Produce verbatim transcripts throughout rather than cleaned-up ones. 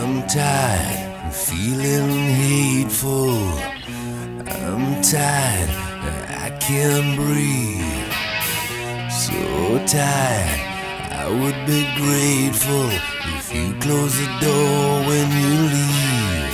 I'm tired, I'm feeling hateful. I'm tired, I can't breathe. So tired, I would be grateful if you close the door when you leave.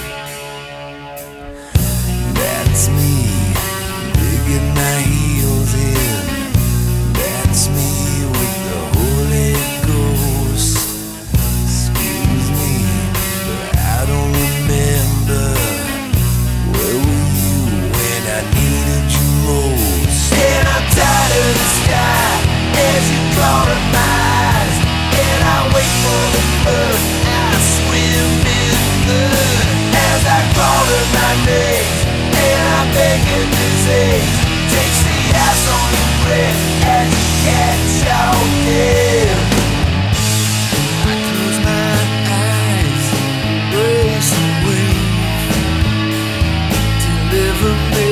That's me, digging my heels in. That's me with the Holy Ghost. Excuse me, but I don't remember. Where were you when I needed you most? And I'm tired of the sky as you color my eyes. And I wait for the flood, I swim in the blood as I call her my name. And I'm begging disease takes the ice on your breath as you catch your death. I close my eyes, embrace the wave, deliver me.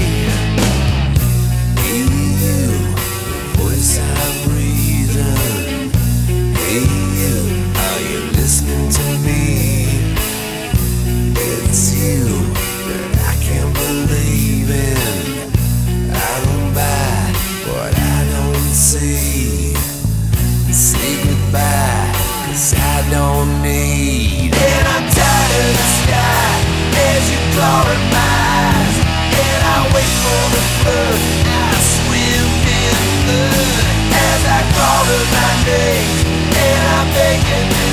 Hey you, the voice I'm breathing. Hey you, are you listening to me? It's you that I can't believe in. I don't buy what I don't see. Say goodbye, cause I don't need. And I'm tired of the sky as you claw at my eyes. And I wait for the flood, I swim in blood as I call her my name. And I'm begging